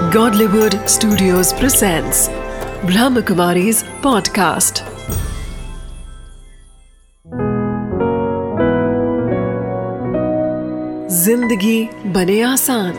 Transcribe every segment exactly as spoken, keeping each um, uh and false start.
Godlywood Studios presents Brahmakumari's podcast. जिंदगी बने आसान।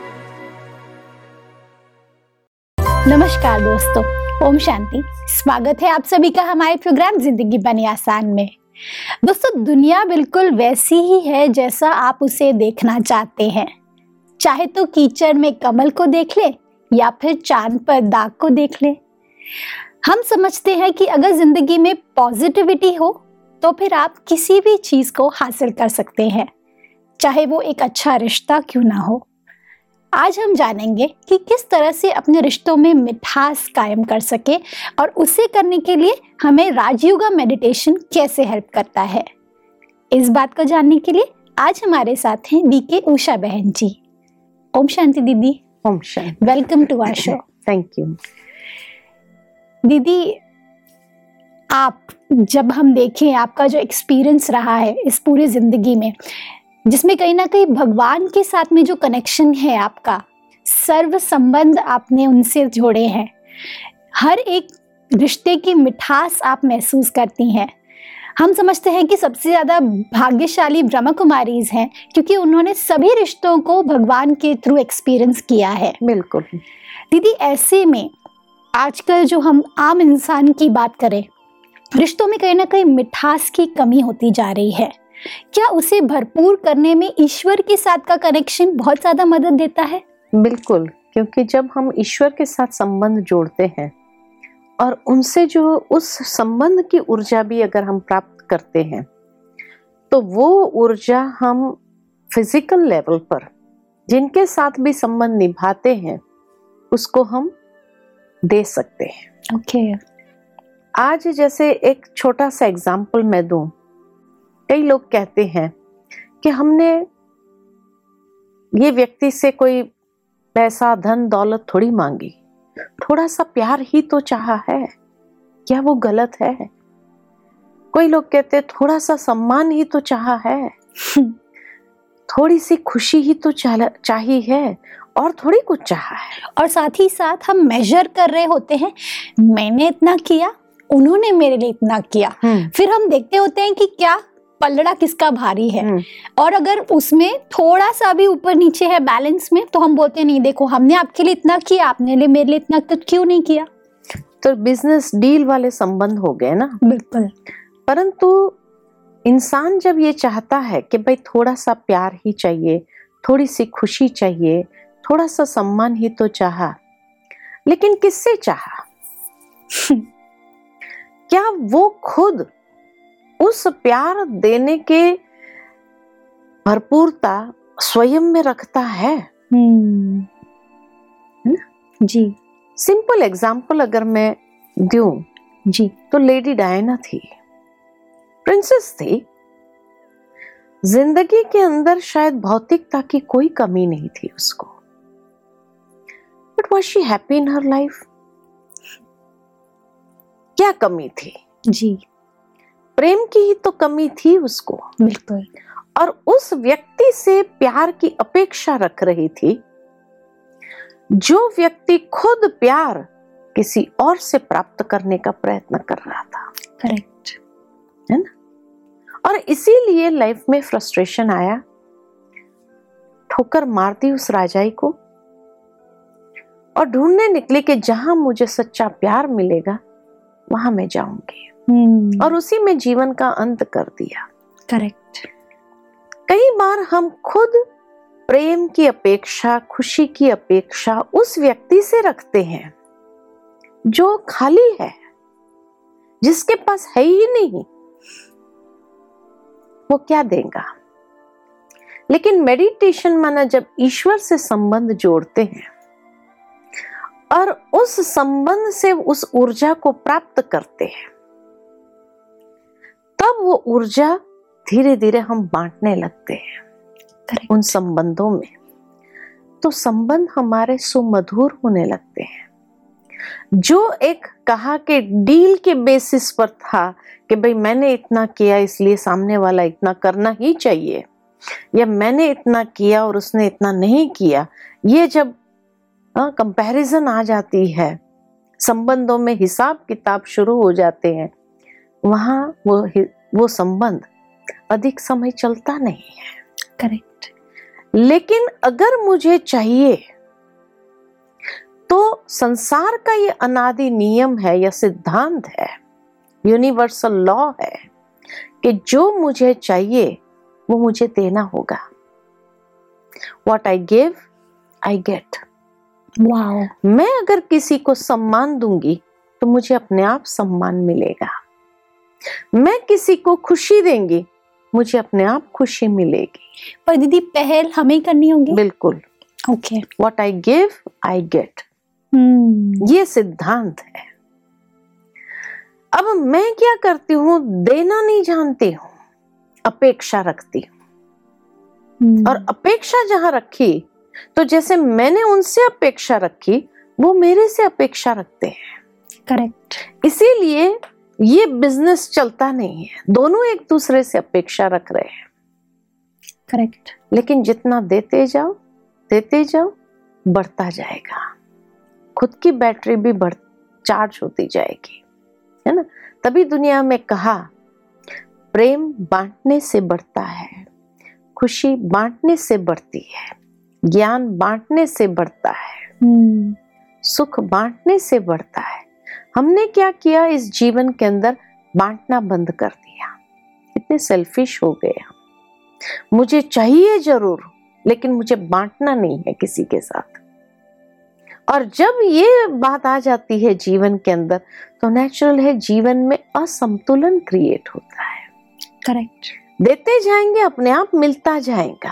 नमस्कार दोस्तों, ओम शांति। स्वागत है आप सभी का हमारे प्रोग्राम जिंदगी बने आसान में। दोस्तों, दुनिया बिल्कुल वैसी ही है जैसा आप उसे देखना चाहते हैं। चाहे तो कीचड़ में कमल को देख ले या फिर चांद पर दाग को देख ले। हम समझते हैं कि अगर जिंदगी में पॉजिटिविटी हो तो फिर आप किसी भी चीज को हासिल कर सकते हैं, चाहे वो एक अच्छा रिश्ता क्यों ना हो। आज हम जानेंगे कि किस तरह से अपने रिश्तों में मिठास कायम कर सके और उसे करने के लिए हमें राजयोगा मेडिटेशन कैसे हेल्प करता है। इस बात को जानने के लिए आज हमारे साथ हैं वी के उषा बहन जी। ओम शांति दीदी। Om Shanti. Welcome to our show. Thank you दीदी। आप जब हम देखें आपका जो एक्सपीरियंस रहा है इस पूरी जिंदगी में, जिसमें कहीं ना कहीं भगवान के साथ में जो कनेक्शन है आपका, सर्व संबंध आपने उनसे जोड़े हैं, हर एक रिश्ते की मिठास आप महसूस करती हैं। हम समझते हैं कि सबसे ज़्यादा भाग्यशाली ब्रह्मा कुमारीज हैं क्योंकि उन्होंने सभी रिश्तों को भगवान के थ्रू एक्सपीरियंस किया है। बिल्कुल दीदी, ऐसे में आजकल जो हम आम इंसान की बात करें, रिश्तों में कहीं ना कहीं मिठास की कमी होती जा रही है। क्या उसे भरपूर करने में ईश्वर के साथ का कनेक्शन बहुत ज़्यादा मदद देता है? बिल्कुल, क्योंकि जब हम ईश्वर के साथ संबंध जोड़ते हैं और उनसे जो उस संबंध की ऊर्जा भी अगर हम प्राप्त करते हैं तो वो ऊर्जा हम फिजिकल लेवल पर जिनके साथ भी संबंध निभाते हैं उसको हम दे सकते हैं। Okay okay. आज जैसे एक छोटा सा एग्जाम्पल मैं दूं, कई लोग कहते हैं कि हमने ये व्यक्ति से कोई पैसा धन दौलत थोड़ी मांगी, थोड़ा सा प्यार ही तो चाहा है, क्या वो गलत है? कोई लोग कहते थोड़ा सा सम्मान ही तो चाहा है, थोड़ी सी खुशी ही तो चाहिए है और थोड़ी कुछ चाहा है। और साथ ही साथ हम मेजर कर रहे होते हैं, मैंने इतना किया, उन्होंने मेरे लिए इतना किया। फिर हम देखते होते हैं कि क्या पलड़ा किसका भारी है, और अगर उसमें थोड़ा सा भी ऊपर नीचे है बैलेंस में तो हम बोलते हैं नहीं देखो, हमने आपके लिए इतना किया, आपने लिए मेरे लिए इतना तो क्यों नहीं किया। तो बिजनेस डील वाले संबंध हो गए ना। बिल्कुल। परंतु इंसान जब ये चाहता है कि भाई थोड़ा सा प्यार ही चाहिए, थोड़ी सी खुशी चाहिए, थोड़ा सा सम्मान ही तो चाहा, लेकिन किससे चाहा? क्या वो खुद उस प्यार देने के भरपूरता स्वयं में रखता है? हम्म जी। सिंपल एग्जाम्पल अगर मैं दूं जी तो लेडी डायना थी, प्रिंसेस थी। जिंदगी के अंदर शायद भौतिकता की कोई कमी नहीं थी उसको, but was she happy in her life? क्या कमी थी? जी, प्रेम की ही तो कमी थी उसको। बिल्कुल। और उस व्यक्ति से प्यार की अपेक्षा रख रही थी जो व्यक्ति खुद प्यार किसी और से प्राप्त करने का प्रयत्न कर रहा था। करेक्ट है ना? और इसीलिए लाइफ में फ्रस्ट्रेशन आया, ठोकर मार दी उस राजाई को और ढूंढने निकले कि जहां मुझे सच्चा प्यार मिलेगा वहां मैं जाऊंगी। hmm. और उसी में जीवन का अंत कर दिया। करेक्ट। कई बार हम खुद प्रेम की अपेक्षा, खुशी की अपेक्षा उस व्यक्ति से रखते हैं जो खाली है, जिसके पास है ही नहीं, वो क्या देगा? लेकिन मेडिटेशन माना जब ईश्वर से संबंध जोड़ते हैं और उस संबंध से उस ऊर्जा को प्राप्त करते हैं, तब वो ऊर्जा धीरे धीरे हम बांटने लगते हैं Correct. उन संबंधों में, तो संबंध हमारे सुमधुर होने लगते हैं। जो एक कहा कि डील के बेसिस पर था कि भाई मैंने इतना किया इसलिए सामने वाला इतना करना ही चाहिए, या मैंने इतना किया और उसने इतना नहीं किया, ये जब हाँ, कंपैरिजन आ जाती है, संबंधों में हिसाब किताब शुरू हो जाते हैं, वहां वो वो संबंध अधिक समय चलता नहीं है। करेक्ट। लेकिन अगर मुझे चाहिए तो संसार का ये अनादि नियम है या सिद्धांत है, यूनिवर्सल लॉ है कि जो मुझे चाहिए वो मुझे देना होगा। What I give, I get. Wow. मैं अगर किसी को सम्मान दूंगी तो मुझे अपने आप सम्मान मिलेगा। मैं किसी को खुशी देंगी, मुझे अपने आप खुशी मिलेगी। पर दीदी पहल हमें करनी होगी। बिल्कुल। Okay. What I give, I get. हम्म। ये सिद्धांत है। अब मैं क्या करती हूँ, देना नहीं जानती हूँ, अपेक्षा रखती हूँ। हम्म। और अपेक्षा जहां रखी तो जैसे मैंने उनसे अपेक्षा रखी वो मेरे से अपेक्षा रखते हैं। करेक्ट। इसीलिए ये बिजनेस चलता नहीं है, दोनों एक दूसरे से अपेक्षा रख रहे हैं। करेक्ट। लेकिन जितना देते जाओ देते जाओ बढ़ता जाएगा, खुद की बैटरी भी बढ़ चार्ज होती जाएगी, है ना। तभी दुनिया में कहा प्रेम बांटने से बढ़ता है, खुशी बांटने से बढ़ती है, ज्ञान बांटने से बढ़ता है, हम्म। सुख बांटने से बढ़ता है। हमने क्या किया इस जीवन के अंदर, बांटना बंद कर दिया। इतने सेल्फिश हो गए हम। मुझे चाहिए जरूर लेकिन मुझे बांटना नहीं है किसी के साथ। और जब ये बात आ जाती है जीवन के अंदर तो नेचुरल है जीवन में असंतुलन क्रिएट होता है। करेक्ट। देते जाएंगे अपने आप मिलता जाएगा।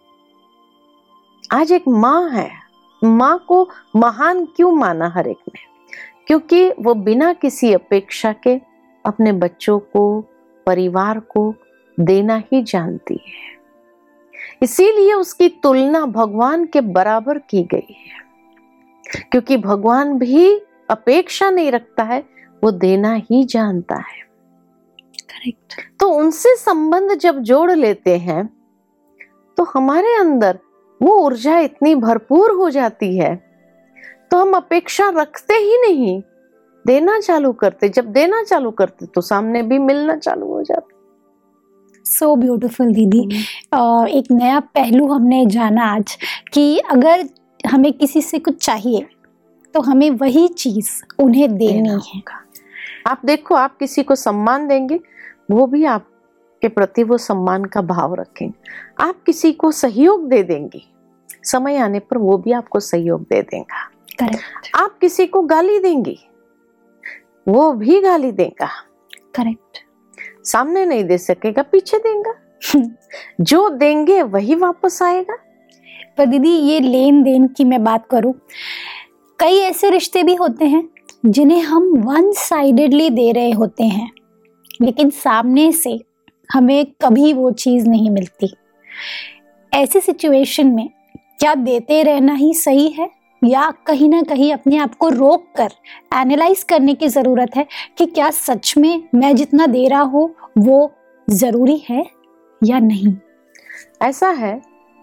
आज एक माँ है, माँ को महान क्यों माना हर एक ने? क्योंकि वो बिना किसी अपेक्षा के अपने बच्चों को, परिवार को देना ही जानती है। इसीलिए उसकी तुलना भगवान के बराबर की गई है, क्योंकि भगवान भी अपेक्षा नहीं रखता है, वो देना ही जानता है। करेक्ट। तो उनसे संबंध जब जोड़ लेते हैं तो हमारे अंदर वो ऊर्जा इतनी भरपूर हो जाती है तो हम अपेक्षा रखते ही नहीं, देना चालू करते। जब देना चालू करते तो सामने भी मिलना चालू हो जाता। सो ब्यूटीफुल दीदी। uh, एक नया पहलू हमने जाना आज कि अगर हमें किसी से कुछ चाहिए तो हमें वही चीज उन्हें देनी है। आप देखो, आप किसी को सम्मान देंगे वो भी आपके प्रति वो सम्मान का भाव रखेंगे। आप किसी को सहयोग दे देंगी, समय आने पर वो भी आपको सहयोग दे देगा। करेक्ट। आप किसी को गाली देंगी वो भी गाली देगा। करेक्ट। सामने नहीं दे सकेगा, पीछे देगा। जो देंगे वही वापस आएगा। पर दीदी ये लेन देन की मैं बात करूं, कई ऐसे रिश्ते भी होते हैं जिन्हें हम वन साइडेडली दे रहे होते हैं लेकिन सामने से हमें कभी वो चीज नहीं मिलती। ऐसी सिचुएशन में क्या देते रहना ही सही है या कहीं ना कहीं अपने आप को रोक कर एनालाइज करने की जरूरत है कि क्या सच में मैं जितना दे रहा हूं वो जरूरी है या नहीं? ऐसा है,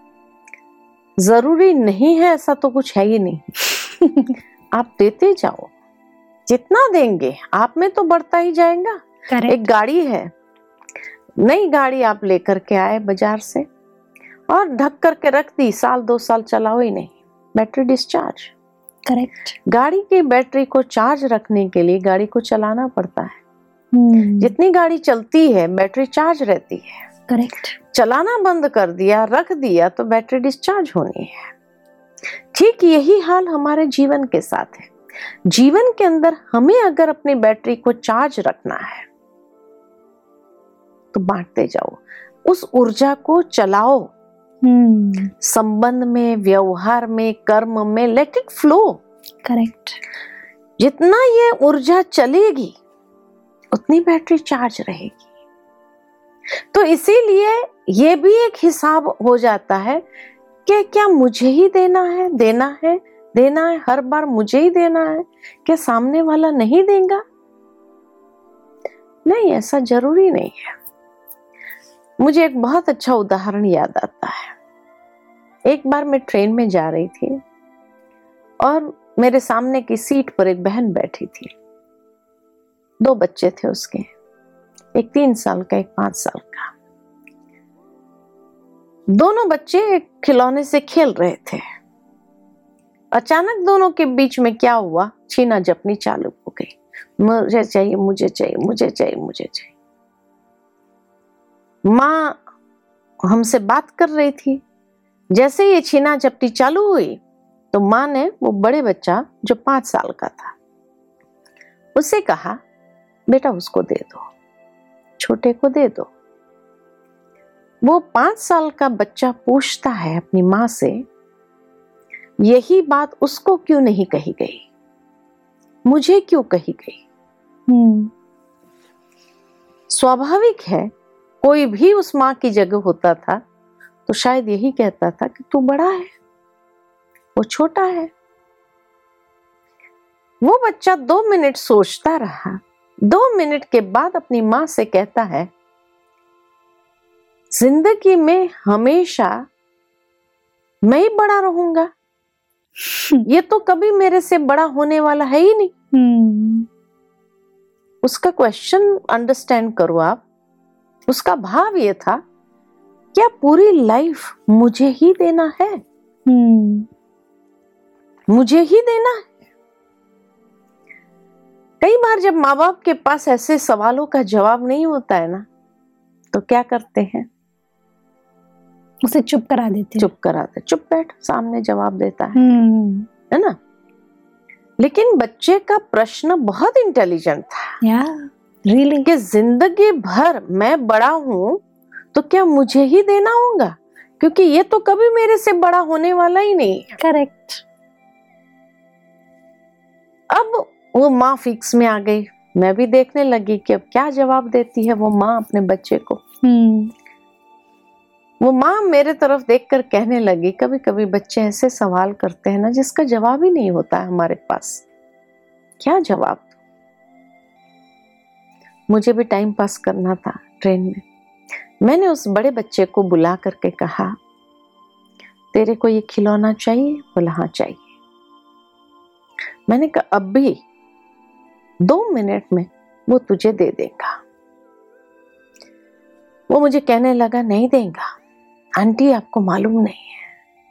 जरूरी नहीं है ऐसा तो कुछ है ही नहीं। आप देते जाओ, जितना देंगे आप में तो बढ़ता ही जाएगा। Correct. एक गाड़ी है, नई गाड़ी आप लेकर के आए बाजार से और ढक करके रख दी, साल दो साल चलाओ ही नहीं, बैटरी डिस्चार्ज। करेक्ट। गाड़ी की बैटरी को चार्ज रखने के लिए गाड़ी को चलाना पड़ता है। hmm. जितनी गाड़ी चलती है बैटरी चार्ज रहती है। करेक्ट। चलाना बंद कर दिया, रख दिया तो बैटरी डिस्चार्ज होनी है। ठीक यही हाल हमारे जीवन के साथ है। जीवन के अंदर हमें अगर अपनी बैटरी को चार्ज रखना है तो बांटते जाओ, उस ऊर्जा को चलाओ। hmm. संबंध में, व्यवहार में, कर्म में, लेट इट फ्लो। करेक्ट। जितना ये ऊर्जा चलेगी उतनी बैटरी चार्ज रहेगी। तो इसीलिए ये भी एक हिसाब हो जाता है कि क्या मुझे ही देना है, देना है, देना है, हर बार मुझे ही देना है, क्या सामने वाला नहीं देगा? नहीं, ऐसा जरूरी नहीं है। मुझे एक बहुत अच्छा उदाहरण याद आता है। एक बार मैं ट्रेन में जा रही थी और मेरे सामने की सीट पर एक बहन बैठी थी। दो बच्चे थे उसके, एक तीन साल का, एक पांच साल का। दोनों बच्चे एक खिलौने से खेल रहे थे। अचानक दोनों के बीच में क्या हुआ, छीना झपटी चालू हो गई। मुझे चाहिए, मुझे चाहिए, मुझे चाहिए, मुझे चाहिए। माँ हमसे बात कर रही थी। जैसे ये छीना झपटी चालू हुई तो माँ ने वो बड़े बच्चा जो पांच साल का था उससे कहा, बेटा उसको दे दो, छोटे को दे दो। वो पांच साल का बच्चा पूछता है अपनी माँ से, यही बात उसको क्यों नहीं कही गई, मुझे क्यों कही गई? हम्म स्वाभाविक है, कोई भी उस माँ की जगह होता था तो शायद यही कहता था कि तू बड़ा है, वो छोटा है। वो बच्चा दो मिनट सोचता रहा। दो मिनट के बाद अपनी माँ से कहता है, जिंदगी में हमेशा मैं ही बड़ा रहूंगा, ये तो कभी मेरे से बड़ा होने वाला है ही नहीं। हम्म उसका क्वेश्चन अंडरस्टैंड करो आप। उसका भाव ये था, क्या पूरी लाइफ मुझे ही देना है? हम्म मुझे ही देना है? कई बार जब माँ बाप के पास ऐसे सवालों का जवाब नहीं होता है ना, तो क्या करते हैं, उसे चुप करा देते हैं। चुप कराते, चुप बैठ, सामने जवाब देता है, हम्म है ना। लेकिन बच्चे का प्रश्न बहुत इंटेलिजेंट था। या रियली कि जिंदगी भर मैं बड़ा हूं तो क्या मुझे ही देना होगा, क्योंकि ये तो कभी मेरे से बड़ा होने वाला ही नहीं है। करेक्ट। अब वो माँ फिक्स में आ गई। मैं भी देखने लगी कि अब क्या जवाब देती है वो माँ अपने बच्चे को। हम्म वो माँ मेरे तरफ देखकर कहने लगी, कभी कभी बच्चे ऐसे सवाल करते हैं ना जिसका जवाब ही नहीं होता है हमारे पास, क्या जवाब दूं? मुझे भी टाइम पास करना था ट्रेन में। मैंने उस बड़े बच्चे को बुला करके कहा, तेरे को ये खिलौना चाहिए? बोला हाँ चाहिए। मैंने कहा अब भी दो मिनट में वो तुझे दे देगा। वो मुझे कहने लगा, नहीं देगा आंटी, आपको मालूम नहीं है।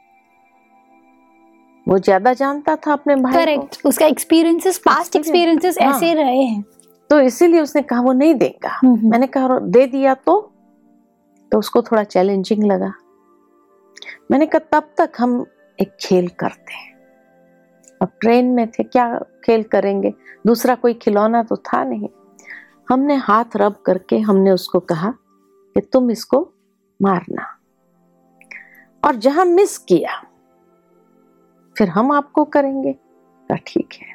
वो ज्यादा जानता था अपने भाई करेक्ट, उसका एक्सपीरियंसेस, पास्ट एक्सपीरियंसेस ऐसे रहे हैं, तो इसीलिए उसने कहा वो नहीं देगा। मैंने कहा दे दिया तो तो उसको थोड़ा चैलेंजिंग लगा। मैंने कहा तब तक हम एक खेल करते हैं। अब ट्रेन में थे, क्या खेल करेंगे, दूसरा कोई खिलौना तो था नहीं। हमने हाथ रब करके हमने उसको कहा कि तुम इसको मारना, और जहां मिस किया फिर हम आपको करेंगे। कहा ठीक है।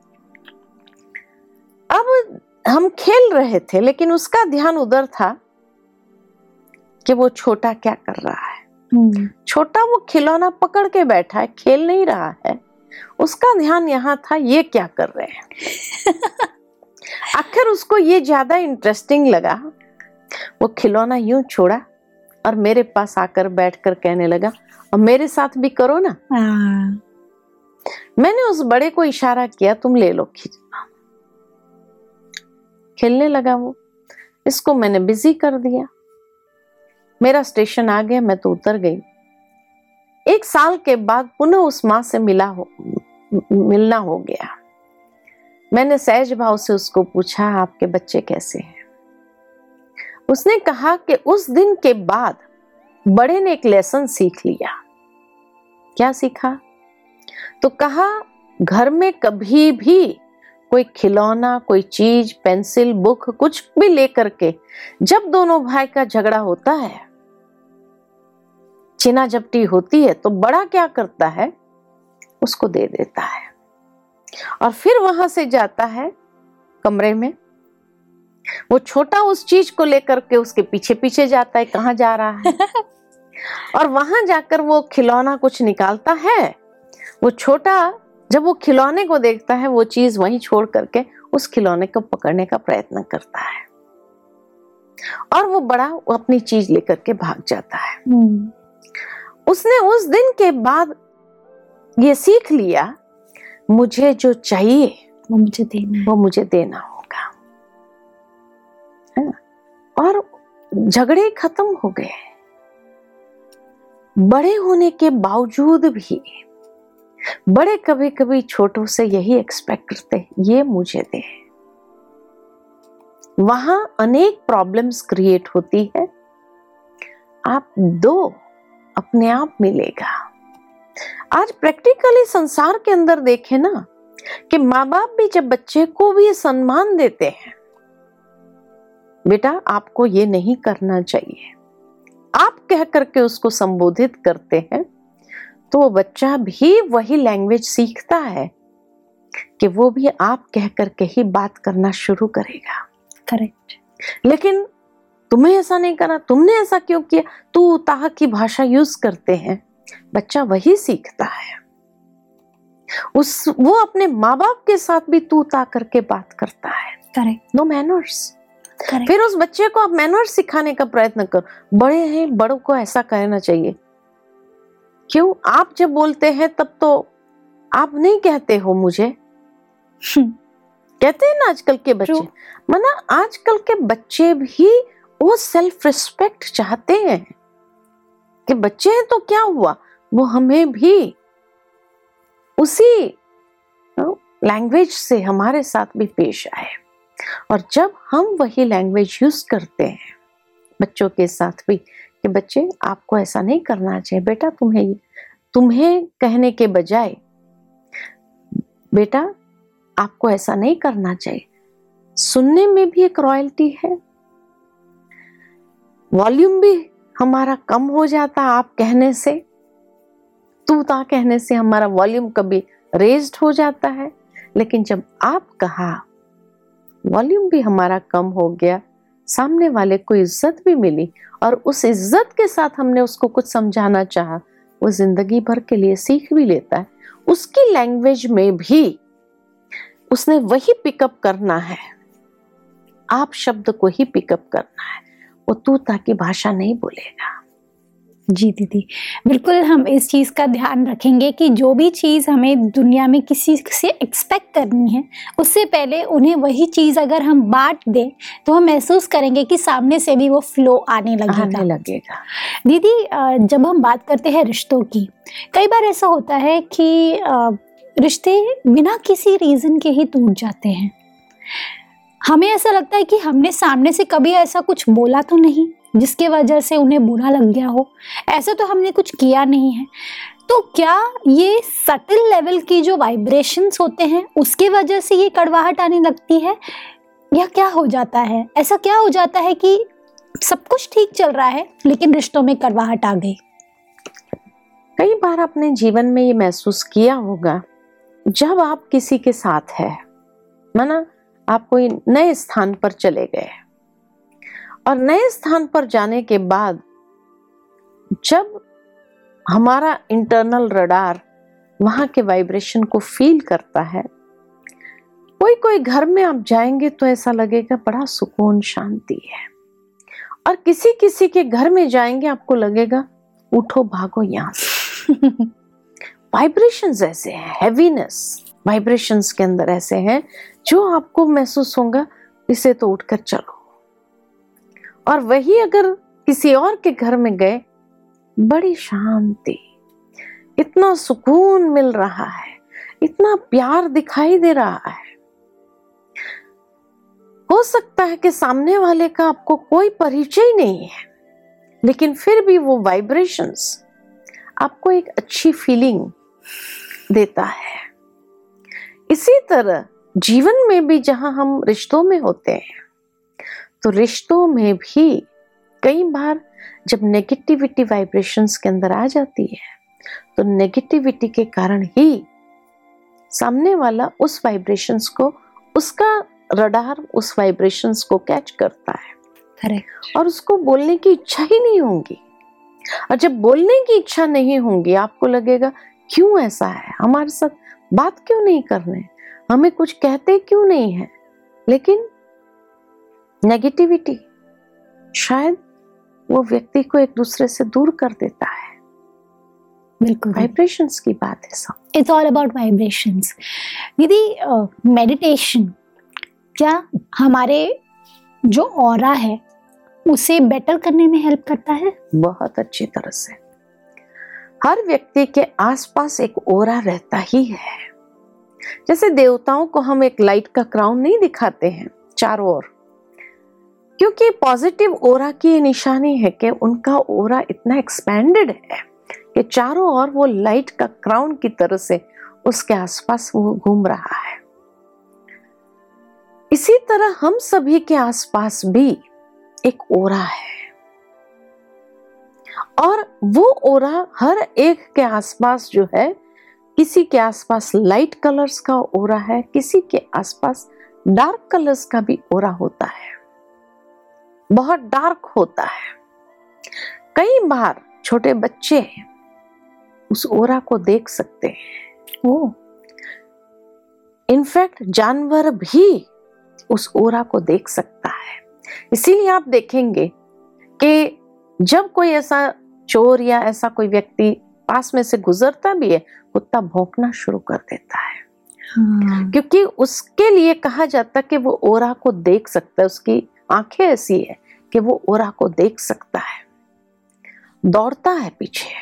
अब हम खेल रहे थे लेकिन उसका ध्यान उधर था कि वो छोटा क्या कर रहा है। छोटा वो खिलौना पकड़ के बैठा है, खेल नहीं रहा है। उसका ध्यान यहाँ था, ये क्या कर रहे हैं। आखिर उसको ये ज्यादा इंटरेस्टिंग लगा। वो खिलौना यूं छोड़ा और मेरे पास आकर बैठकर कहने लगा, और मेरे साथ भी करो ना। मैंने उस बड़े को इशारा किया, तुम ले लो खिलौना। खेलने लगा वो। इसको मैंने बिजी कर दिया। मेरा स्टेशन आ गया, मैं तो उतर गई। एक साल के बाद पुनः उस माँ से मिला हो मिलना हो गया। मैंने सहज भाव से उसको पूछा, आपके बच्चे कैसे हैं? उसने कहा कि उस दिन के बाद बड़े ने एक लेसन सीख लिया। क्या सीखा? तो कहा, घर में कभी भी कोई खिलौना, कोई चीज, पेंसिल, बुक, कुछ भी लेकर के जब दोनों भाई का झगड़ा होता है, छीना झपटी होती है, तो बड़ा क्या करता है, उसको दे देता है और फिर वहां से जाता है कमरे में। वो छोटा उस चीज को लेकर के उसके पीछे पीछे जाता है, कहाँ जा रहा है, और वहां जाकर वो खिलौना कुछ निकालता है। वो छोटा जब वो खिलौने को देखता है, वो चीज वहीं छोड़ करके उस खिलौने को पकड़ने का प्रयत्न करता है, और वो बड़ा वो अपनी चीज लेकर के भाग जाता है। उसने उस दिन के बाद ये सीख लिया मुझे जो चाहिए वो मुझे देना वो मुझे देना होगा, है ना। और झगड़े खत्म हो गए। बड़े होने के बावजूद भी बड़े कभी कभी छोटों से यही एक्सपेक्ट करते, ये मुझे दे। वहां अनेक प्रॉब्लम्स क्रिएट होती है। आप दो, अपने आप मिलेगा। आज प्रैक्टिकली संसार के अंदर देखें ना कि माँ बाप भी जब बच्चे को भी सम्मान देते हैं, बेटा आपको ये नहीं करना चाहिए, आप कह करके उसको संबोधित करते हैं, तो वो बच्चा भी वही लैंग्वेज सीखता है कि वो भी आप कह करके ही बात करना शुरू करेगा। करेक्ट। लेकिन तुम्हें ऐसा नहीं करा, तुमने ऐसा क्यों किया, तू ताह की भाषा यूज करते हैं, बच्चा वही सीखता है। उस वो अपने माँ बाप के साथ भी तू ता करके बात करता है। करेक्ट। No manners. करेक्ट। फिर उस बच्चे को आप मैनर्स सिखाने का प्रयत्न करो। बड़े हैं, बड़ों को ऐसा कहना चाहिए। क्यों? आप जब बोलते हैं तब तो आप नहीं कहते हो मुझे। कहते हैं ना आजकल के बच्चे, माना आजकल के बच्चे भी वो सेल्फ रिस्पेक्ट चाहते हैं कि बच्चे हैं तो क्या हुआ, वो हमें भी उसी लैंग्वेज से हमारे साथ भी पेश आए। और जब हम वही लैंग्वेज यूज करते हैं बच्चों के साथ भी कि बच्चे आपको ऐसा नहीं करना चाहिए, बेटा तुम्हें तुम्हें कहने के बजाय बेटा आपको ऐसा नहीं करना चाहिए, सुनने में भी एक रॉयल्टी है। वॉल्यूम भी हमारा कम हो जाता आप कहने से, तू ता कहने से हमारा वॉल्यूम कभी रेज्ड हो जाता है। लेकिन जब आप कहा, वॉल्यूम भी हमारा कम हो गया, सामने वाले को इज्जत भी मिली, और उस इज्जत के साथ हमने उसको कुछ समझाना चाहा, वो जिंदगी भर के लिए सीख भी लेता है। उसकी लैंग्वेज में भी उसने वही पिकअप करना है, आप शब्द को ही पिकअप करना है, वो तू ता की भाषा नहीं बोलेगा। जी दीदी, बिल्कुल हम इस चीज़ का ध्यान रखेंगे कि जो भी चीज़ हमें दुनिया में किसी से एक्सपेक्ट करनी है, उससे पहले उन्हें वही चीज़ अगर हम बांट दें तो हम महसूस करेंगे कि सामने से भी वो फ्लो आने लगेगा आने लगेगा। दीदी, जब हम बात करते हैं रिश्तों की, कई बार ऐसा होता है कि रिश्ते बिना किसी रीज़न के ही टूट जाते हैं। हमें ऐसा लगता है कि हमने सामने से कभी ऐसा कुछ बोला तो नहीं जिसके वजह से उन्हें बुरा लग गया हो, ऐसा तो हमने कुछ किया नहीं है। तो क्या ये सटल लेवल की जो वाइब्रेशंस होते हैं उसके वजह से ये कड़वाहट आने लगती है, या क्या हो जाता है? ऐसा क्या हो जाता है कि सब कुछ ठीक चल रहा है लेकिन रिश्तों में कड़वाहट आ गई? कई बार अपने जीवन में ये महसूस किया होगा, जब आप किसी के साथ है, माना आप कोई नए स्थान पर चले गए, और नए स्थान पर जाने के बाद जब हमारा इंटरनल रडार वहां के वाइब्रेशन को फील करता है, कोई कोई घर में आप जाएंगे तो ऐसा लगेगा बड़ा सुकून शांति है, और किसी किसी के घर में जाएंगे आपको लगेगा उठो भागो यहां से। वाइब्रेशंस ऐसे हैं, हैवीनेस वाइब्रेशंस के अंदर ऐसे हैं जो आपको महसूस होगा इसे तो उठकर चलो। और वही अगर किसी और के घर में गए, बड़ी शांति, इतना सुकून मिल रहा है, इतना प्यार दिखाई दे रहा है। हो सकता है कि सामने वाले का आपको कोई परिचय ही नहीं है, लेकिन फिर भी वो वाइब्रेशंस आपको एक अच्छी फीलिंग देता है। इसी तरह जीवन में भी जहां हम रिश्तों में होते हैं, तो रिश्तों में भी कई बार जब नेगेटिविटी वाइब्रेशंस के अंदर आ जाती है, तो नेगेटिविटी के कारण ही सामने वाला उस वाइब्रेशंस को, उसका रडार उस वाइब्रेशंस को कैच करता है। करेक्ट। और उसको बोलने की इच्छा ही नहीं होगी, और जब बोलने की इच्छा नहीं होगी आपको लगेगा क्यों ऐसा है, हमारे साथ बात क्यों नहीं करने, हमें कुछ कहते क्यों नहीं है। लेकिन नेगेटिविटी शायद वो व्यक्ति को एक दूसरे से दूर कर देता है। बिल्कुल वाइब्रेशंस की बात है सब। It's all about vibrations. दीदी, मेडिटेशन क्या हमारे जो ऑरा है उसे बेटर करने में हेल्प करता है? बहुत अच्छी तरह से। हर व्यक्ति के आसपास एक ओरा रहता ही है। जैसे देवताओं को हम एक लाइट का क्राउन नहीं दिखाते हैं चारों ओर, क्योंकि पॉजिटिव ओरा की ये निशानी है कि उनका ओरा इतना एक्सपेंडेड है कि चारों ओर वो लाइट का क्राउन की तरह से उसके आसपास वो घूम रहा है। इसी तरह हम सभी के आसपास भी एक ओरा है, और वो ओरा हर एक के आसपास जो है, किसी के आसपास लाइट कलर्स का ओरा है, किसी के आसपास डार्क कलर्स का भी ओरा होता है, बहुत डार्क होता है। कई बार छोटे बच्चे उस ओरा को देख सकते हैं। ओ, इनफैक्ट जानवर भी उस ओरा को देख सकता है। इसीलिए आप देखेंगे कि जब कोई ऐसा चोर या ऐसा कोई व्यक्ति पास में से गुजरता भी है, कुत्ता भौंकना शुरू कर देता है। हाँ। क्योंकि उसके लिए कहा जाता है कि वो ओरा को देख सकता है, उसकी आंखें ऐसी है कि वो ओरा को देख सकता है, दौड़ता है पीछे।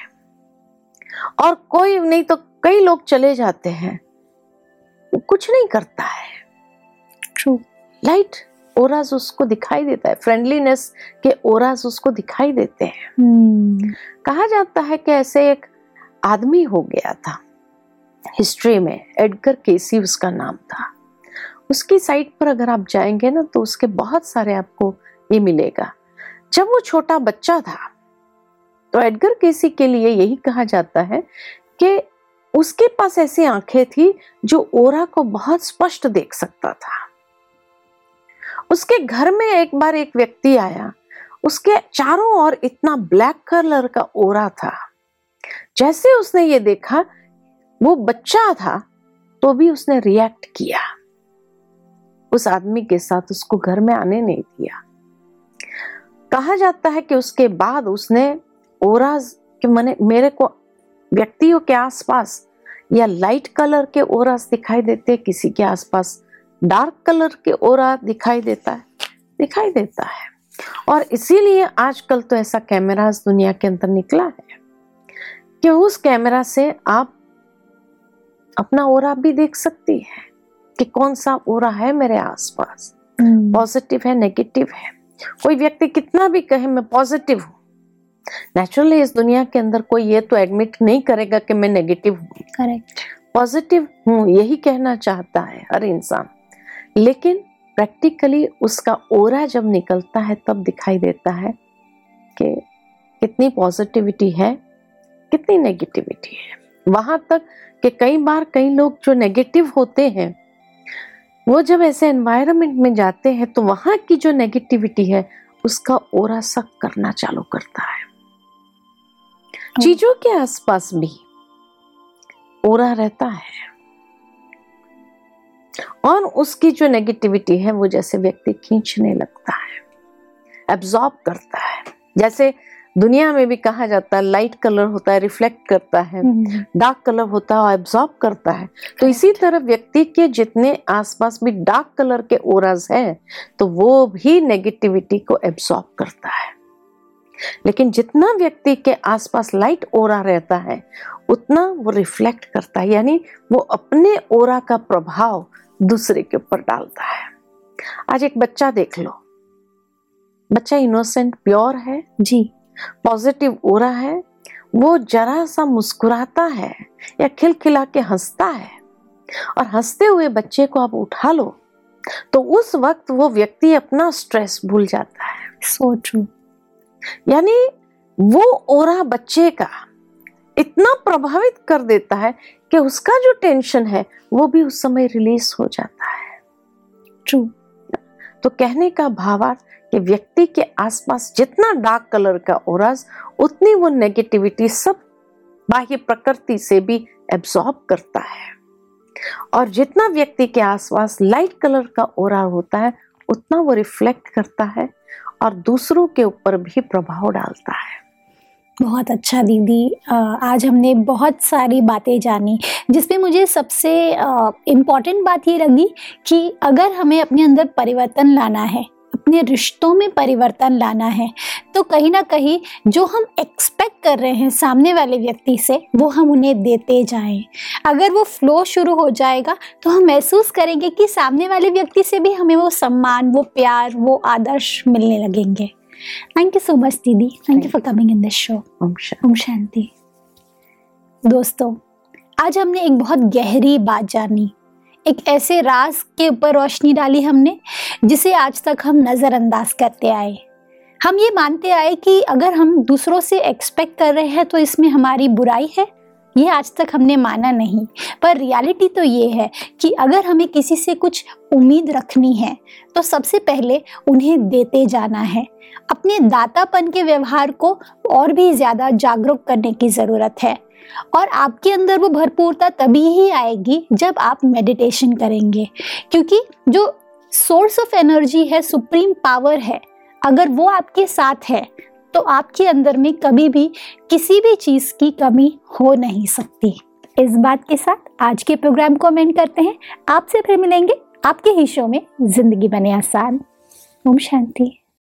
और कोई नहीं तो कई लोग चले जाते हैं, वो कुछ नहीं करता है। ट्रू। लाइट ओराज उसको दिखाई देता है, फ्रेंडलीनेस के ओराज उसको दिखाई देते हैं। hmm. कहा जाता है कि ऐसे एक आदमी हो गया था हिस्ट्री में, एडगर केसी उसका नाम था। उसकी साइट पर अगर आप जाएंगे ना तो उसके बहुत सारे आपको ये मिलेगा। जब वो छोटा बच्चा था तो एडगर केसी के लिए यही कहा जाता है कि उसके पास ऐसी आंखें थी जो ओरा को बहुत स्पष्ट देख सकता था। उसके घर में एक बार एक व्यक्ति आया, उसके चारों ओर इतना ब्लैक कलर का ओरा था। जैसे उसने ये देखा, वो बच्चा था तो भी उसने रिएक्ट किया, उस आदमी के साथ उसको घर में आने नहीं दिया। कहा जाता है कि उसके बाद उसने ओराज के मने मेरे को व्यक्तियों के आसपास या लाइट कलर के ओराज दिखाई देते, किसी के आसपास डार्क कलर के ओरा दिखाई देता है दिखाई देता है और इसीलिए आजकल तो ऐसा कैमरास दुनिया के अंदर निकला है कि उस कैमरा से आप अपना ओरा भी देख सकती है कि कौन सा ओरा है मेरे आसपास, पॉजिटिव है, नेगेटिव है। कोई व्यक्ति कितना भी कहे मैं पॉजिटिव हूँ, नेचुरली इस दुनिया के अंदर कोई ये तो एडमिट नहीं करेगा कि मैं नेगेटिव हूँ। करेक्ट। पॉजिटिव हूँ यही कहना चाहता है हर इंसान, लेकिन प्रैक्टिकली उसका ओरा जब निकलता है तब दिखाई देता है कि कितनी पॉजिटिविटी है, कितनी नेगेटिविटी है। वहां तक कि कई बार कई लोग जो नेगेटिव होते हैं वो जब ऐसे एनवायरनमेंट में जाते हैं तो वहां की जो नेगेटिविटी है उसका ओरा सक करना चालू करता है। चीजों के आसपास भी ओरा रहता है और उसकी जो नेगेटिविटी है वो जैसे व्यक्ति खींचने लगता है, एब्जॉर्ब करता है। जैसे दुनिया में भी कहा जाता है लाइट कलर होता है रिफ्लेक्ट करता है, डार्क कलर होता है और एब्जॉर्ब करता है। तो इसी तरह व्यक्ति के जितने आसपास भी डार्क कलर के ओराज हैं तो वो भी नेगेटिविटी को एब्जॉर्ब करता है। लेकिन जितना व्यक्ति के आसपास लाइट ओरा रहता है उतना वो रिफ्लेक्ट करता है, यानी वो अपने ओरा का प्रभाव दूसरे के ऊपर डालता है। आज एक बच्चा देख लो, बच्चा इनोसेंट प्योर है जी, पॉजिटिव ओरा है, वो जरा सा मुस्कुराता है या खिलखिला के हंसता है और हंसते हुए बच्चे को आप उठा लो तो उस वक्त वो व्यक्ति अपना स्ट्रेस भूल जाता है। So true. यानी वो ओरा बच्चे का इतना प्रभावित कर देता है कि उसका जो टेंशन है वो भी उस समय रिलीज हो जाता है। ट्रू। तो कहने का भावार्थ कि व्यक्ति के आसपास जितना डार्क कलर का ओराज उतनी वो नेगेटिविटी सब बाह्य प्रकृति से भी एब्जॉर्ब करता है, और जितना व्यक्ति के आसपास लाइट कलर का ओरा होता है उतना वो रिफ्लेक्ट करता है और दूसरों के ऊपर भी प्रभाव डालता है। बहुत अच्छा दीदी, आज हमने बहुत सारी बातें जानी, जिसमें मुझे सबसे इम्पॉर्टेंट बात ये लगी कि अगर हमें अपने अंदर परिवर्तन लाना है, अपने रिश्तों में परिवर्तन लाना है, तो कहीं ना कहीं जो हम एक्सपेक्ट कर रहे हैं सामने वाले व्यक्ति से, वो हम उन्हें देते जाएं। अगर वो फ्लो शुरू हो जाएगा तो हम महसूस करेंगे कि सामने वाले व्यक्ति से भी हमें वो सम्मान, वो प्यार, वो आदर्श मिलने लगेंगे। थैंक यू सो मच दीदी, thank you for coming in this show. ओम शांति। दोस्तों, आज हमने एक बहुत गहरी बात जानी, एक ऐसे राज के ऊपर रोशनी डाली हमने जिसे आज तक हम नज़रअंदाज करते आए। हम ये मानते आए कि अगर हम दूसरों से एक्सपेक्ट कर रहे हैं तो इसमें हमारी बुराई है, ये आज तक हमने माना नहीं। पर रियलिटी तो ये है कि अगर हमें किसी से कुछ उम्मीद रखनी है तो सबसे पहले उन्हें देते जाना है। अपने दातापन के व्यवहार को और भी ज़्यादा जागरूक करने की ज़रूरत है, और आपके अंदर वो भरपूरता तभी ही आएगी जब आप मेडिटेशन करेंगे, क्योंकि जो सोर्स ऑफ एनर्जी है, सुप्रीम पावर है, अगर वो आपके साथ है तो आपके अंदर में कभी भी किसी भी चीज़ की कमी हो नहीं सकती। इस बात के साथ आज के प्रोग्राम को एंड करते हैं। आपसे फिर मिलेंगे आपके ही शो में जिंदगी बने आसान। ओम शांति।